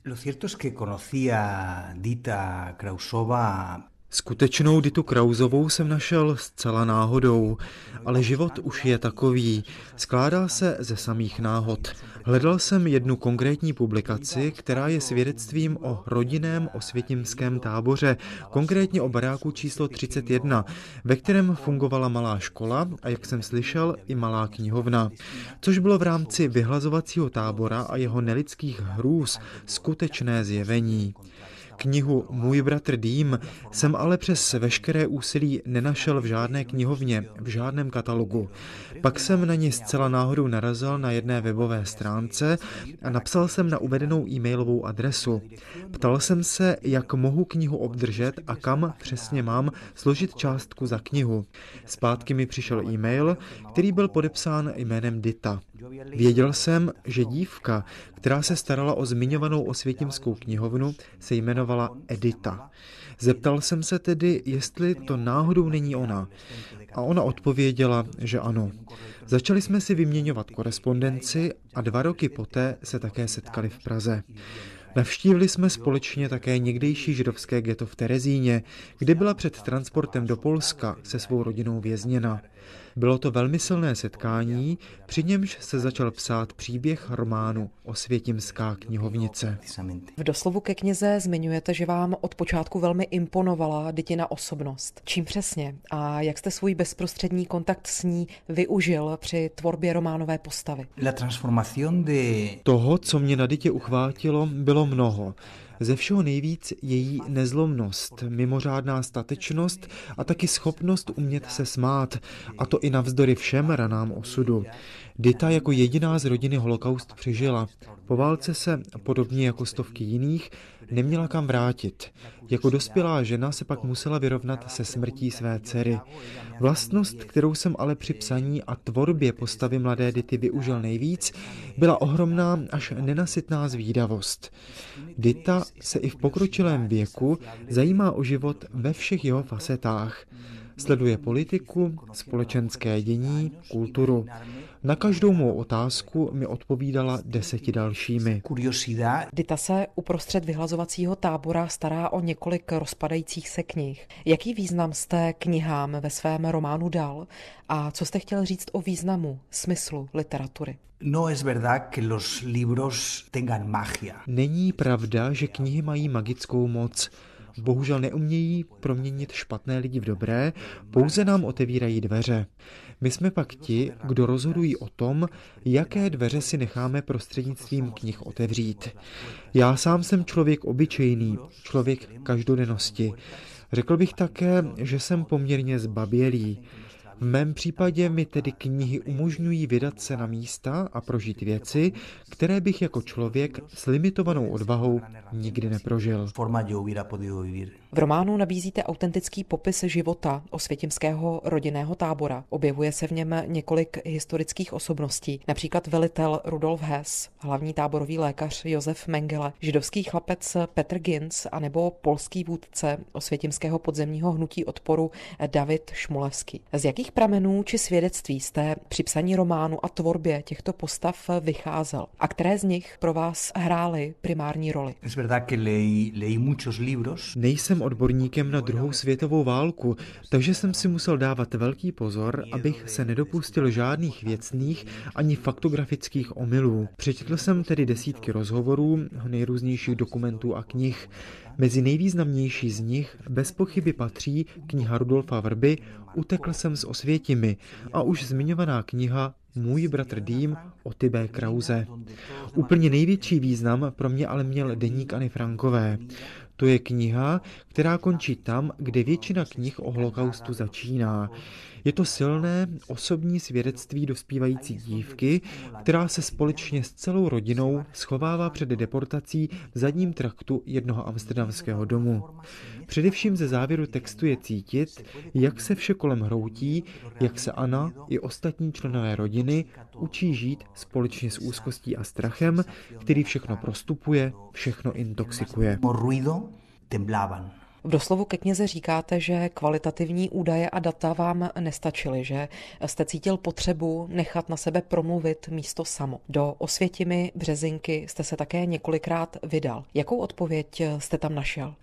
Lo cierto es que conocí a Dita Krausova. Skutečnou Ditu Krausovou jsem našel zcela náhodou, ale život už je takový, skládá se ze samých náhod. Hledal jsem jednu konkrétní publikaci, která je svědectvím o rodinném osvětimském táboře, konkrétně o baráku číslo 31, ve kterém fungovala malá škola a, jak jsem slyšel, i malá knihovna, což bylo v rámci vyhlazovacího tábora a jeho nelidských hrůz skutečné zjevení. Knihu Můj bratr Dým jsem ale přes veškeré úsilí nenašel v žádné knihovně, v žádném katalogu. Pak jsem na ně zcela náhodou narazil na jedné webové stránce a napsal jsem na uvedenou e-mailovou adresu. Ptal jsem se, jak mohu knihu obdržet a kam přesně mám složit částku za knihu. Zpátky mi přišel e-mail, který byl podepsán jménem Dita. Věděl jsem, že dívka, která se starala o zmiňovanou osvětimskou knihovnu, se jmenovala Edita. Zeptal jsem se tedy, jestli to náhodou není ona. A ona odpověděla, že ano. Začali jsme si vyměňovat korespondenci a 2 roky poté se také setkali v Praze. Navštívili jsme společně také někdejší židovské ghetto v Terezíně, kde byla před transportem do Polska se svou rodinou vězněna. Bylo to velmi silné setkání, při němž se začal psát příběh románu Osvětimská knihovnice. V doslovu ke knize zmiňujete, že vám od počátku velmi imponovala Ditina osobnost. Čím přesně a jak jste svůj bezprostřední kontakt s ní využil při tvorbě románové postavy? Toho, co mě na Ditě uchvátilo, bylo mnoho. Ze všeho nejvíc její nezlomnost, mimořádná statečnost a taky schopnost umět se smát, a to i navzdory všem ranám osudu. Dita jako jediná z rodiny holokaust přežila. Po válce se, podobně jako stovky jiných, neměla kam vrátit. Jako dospělá žena se pak musela vyrovnat se smrtí své dcery. Vlastnost, kterou jsem ale při psaní a tvorbě postavy mladé Dity využil nejvíc, byla ohromná až nenasytná zvídavost. Dita se i v pokročilém věku zajímá o život ve všech jeho facetách. Sleduje politiku, společenské dění, kulturu. Na každou mou otázku mi odpovídala 10 dalšími. Dita se uprostřed vyhlazovacího tábora stará o několik rozpadajících se knih. Jaký význam jste knihám ve svém románu dal a co jste chtěl říct o významu, smyslu literatury? Není pravda, že knihy mají magickou moc. Bohužel neumějí proměnit špatné lidi v dobré, pouze nám otevírají dveře. My jsme pak ti, kdo rozhodují o tom, jaké dveře si necháme prostřednictvím knih otevřít. Já sám jsem člověk obyčejný, člověk každodennosti. Řekl bych také, že jsem poměrně zbabělý. V mém případě mi tedy knihy umožňují vydat se na místa a prožít věci, které bych jako člověk s limitovanou odvahou nikdy neprožil. V románu nabízíte autentický popis života osvětimského rodinného tábora. Objevuje se v něm několik historických osobností, například velitel Rudolf Hess, hlavní táborový lékař Josef Mengele, židovský chlapec Petr Ginz anebo polský vůdce osvětimského podzemního hnutí odporu David Šmulevský. Z jakých pramenů či svědectví jste při psaní románu a tvorbě těchto postav vycházel? A které z nich pro vás hrály primární roli? Nejsem odborníkem na 2. světovou válku, takže jsem si musel dávat velký pozor, abych se nedopustil žádných věcných ani faktografických omylů. Přečetl jsem tedy desítky rozhovorů, nejrůznějších dokumentů a knih. Mezi nejvýznamnější z nich bez pochyby patří kniha Rudolfa Vrby Utekl jsem z Osvětimi a už zmiňovaná kniha Můj bratr Dým Oty B. Krause. Úplně největší význam pro mě ale měl deník Anny Frankové. To je kniha, která končí tam, kde většina knih o holokaustu začíná. Je to silné, osobní svědectví dospívající dívky, která se společně s celou rodinou schovává před deportací v zadním traktu jednoho amsterdamského domu. Především ze závěru textu je cítit, jak se vše kolem hroutí, jak se Anna i ostatní členové rodiny učí žít společně s úzkostí a strachem, který všechno prostupuje, všechno intoxikuje. V doslovu ke knize říkáte, že kvalitativní údaje a data vám nestačily, že jste cítil potřebu nechat na sebe promluvit místo samo. Do Osvětimi, Březinky jste se také několikrát vydal. Jakou odpověď jste tam našel?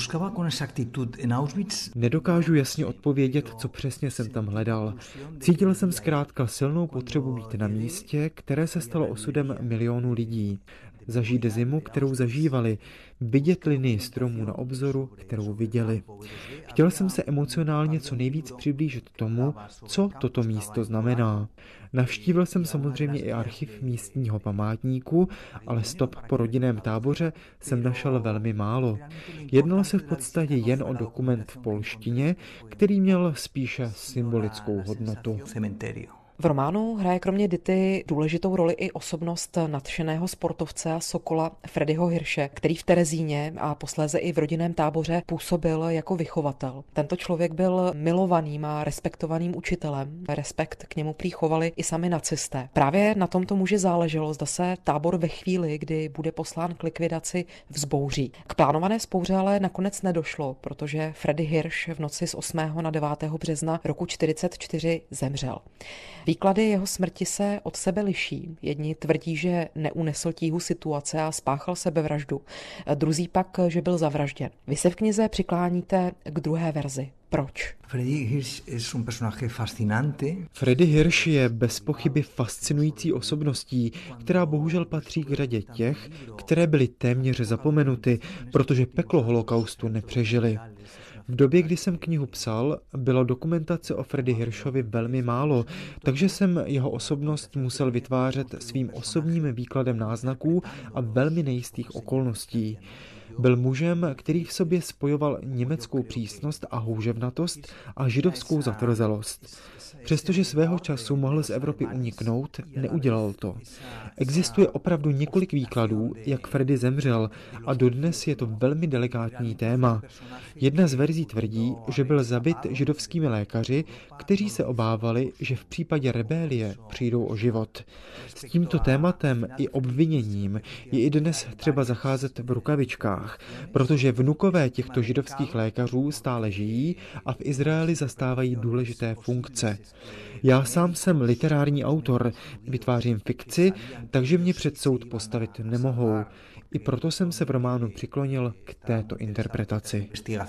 Nedokážu jasně odpovědět, co přesně jsem tam hledal. Cítil jsem zkrátka silnou potřebu být na místě, které se stalo osudem milionů lidí. Zažít zimu, kterou zažívali, vidět linii stromů na obzoru, kterou viděli. Chtěl jsem se emocionálně co nejvíc přiblížit tomu, co toto místo znamená. Navštívil jsem samozřejmě i archiv místního památníku, ale stop po rodinném táboře jsem našel velmi málo. Jednalo se v podstatě jen o dokument v polštině, který měl spíše symbolickou hodnotu. V románu hraje kromě Dity důležitou roli i osobnost nadšeného sportovce a sokola Freddyho Hirsche, který v Terezíně a posléze i v rodinném táboře působil jako vychovatel. Tento člověk byl milovaným a respektovaným učitelem. Respekt k němu prý chovali i sami nacisté. Právě na tomto muži záleželo, zda se tábor ve chvíli, kdy bude poslán k likvidaci, vzbouří. K plánované vzpouře ale nakonec nedošlo, protože Freddy Hirsch v noci z 8. na 9. března roku 1944 zemřel. Výklady jeho smrti se od sebe liší. Jedni tvrdí, že neunesl tíhu situace a spáchal sebevraždu. Druzí pak, že byl zavražděn. Vy se v knize přikláníte k druhé verzi. Proč? Freddy Hirsch je bez pochyby fascinující osobností, která bohužel patří k řadě těch, které byly téměř zapomenuty, protože peklo holokaustu nepřežili. V době, kdy jsem knihu psal, bylo dokumentace o Freddy Hirschovi velmi málo, takže jsem jeho osobnost musel vytvářet svým osobním výkladem náznaků a velmi nejistých okolností. Byl mužem, který v sobě spojoval německou přísnost a houževnatost a židovskou zatvrzelost. Přestože svého času mohl z Evropy uniknout, neudělal to. Existuje opravdu několik výkladů, jak Freddy zemřel, a dodnes je to velmi delikátní téma. Jedna z verzí tvrdí, že byl zabit židovskými lékaři, kteří se obávali, že v případě rebélie přijdou o život. S tímto tématem i obviněním je i dnes třeba zacházet v rukavičkách, protože vnukové těchto židovských lékařů stále žijí a v Izraeli zastávají důležité funkce. Já sám jsem literární autor, vytvářím fikci, takže mě před soud postavit nemohou. I proto jsem se v románu přiklonil k této interpretaci.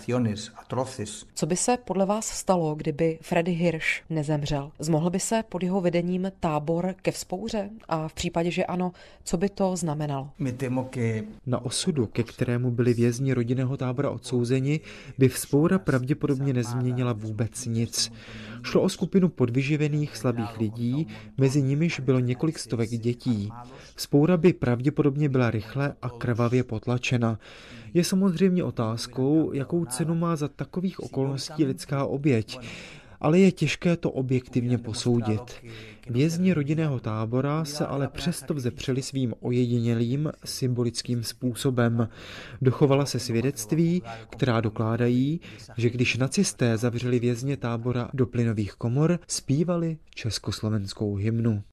Co by se podle vás stalo, kdyby Freddy Hirsch nezemřel? Zmohl by se pod jeho vedením tábor ke vzpouře? A v případě, že ano, co by to znamenalo? Na osudu, ke kterému byli vězni rodinného tábora odsouzeni, by vzpoura pravděpodobně nezměnila vůbec nic. Šlo o skupinu podvyživených slabých lidí, mezi nimiž bylo několik stovek dětí. Vzpoura by pravděpodobně byla rychle a krvavě potlačena. Je samozřejmě otázkou, jakou cenu má za takových okolností lidská oběť, ale je těžké to objektivně posoudit. Vězni rodinného tábora se ale přesto vzepřeli svým ojedinělým symbolickým způsobem. Dochovala se svědectví, která dokládají, že když nacisté zavřeli vězně tábora do plynových komor, zpívali československou hymnu.